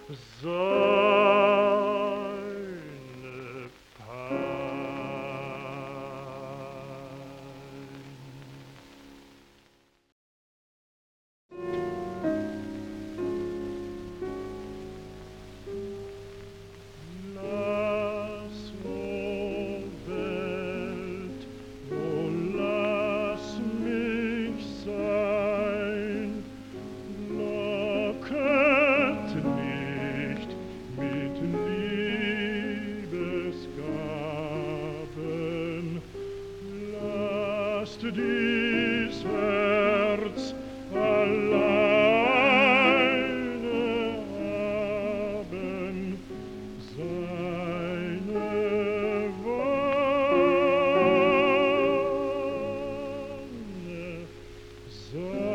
seine Pein. Lass, o Welt, o lass mich sein, locket nicht mit Liebesgaben, lasst dies Herz alleine haben, seine Wonne,